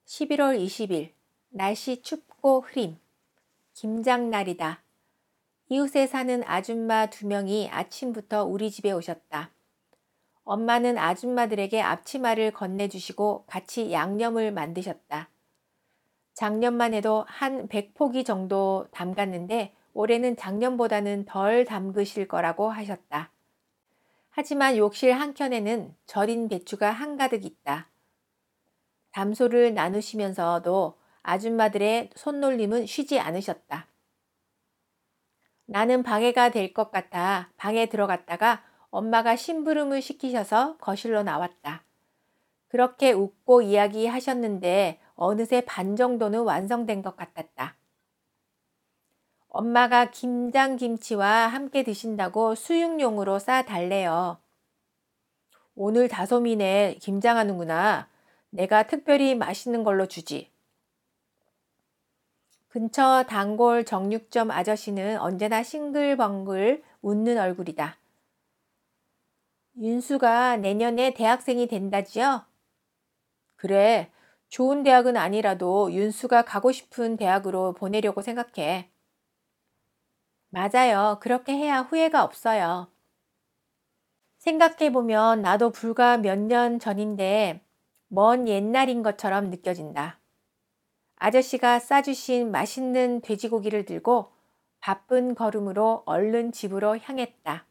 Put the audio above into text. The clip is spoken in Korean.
11월 20일, 날씨 춥고 흐림. 김장날이다. 이웃에 사는 아줌마 2명이 아침부터 우리 집에 오셨다. 엄마는 아줌마들에게 앞치마를 건네주시고 같이 양념을 만드셨다. 작년만 해도 한 100포기 정도 담갔는데 올해는 작년보다는 덜 담그실 거라고 하셨다. 하지만 욕실 한켠에는 절인 배추가 한가득 있다. 담소를 나누시면서도 아줌마들의 손놀림은 쉬지 않으셨다. 나는 방해가 될 것 같아 방에 들어갔다가 엄마가 심부름을 시키셔서 거실로 나왔다. 그렇게 웃고 이야기하셨는데 어느새 반 정도는 완성된 것 같았다. 엄마가 김장김치와 함께 드신다고 수육용으로 싸달래요. 오늘 다솜이네 김장하는구나. 내가 특별히 맛있는 걸로 주지. 근처 단골 정육점 아저씨는 언제나 싱글벙글 웃는 얼굴이다. 윤수가 내년에 대학생이 된다지요? 그래, 좋은 대학은 아니라도 윤수가 가고 싶은 대학으로 보내려고 생각해. 맞아요. 그렇게 해야 후회가 없어요. 생각해보면 나도 불과 몇 년 전인데 먼 옛날인 것처럼 느껴진다. 아저씨가 싸주신 맛있는 돼지고기를 들고 바쁜 걸음으로 얼른 집으로 향했다.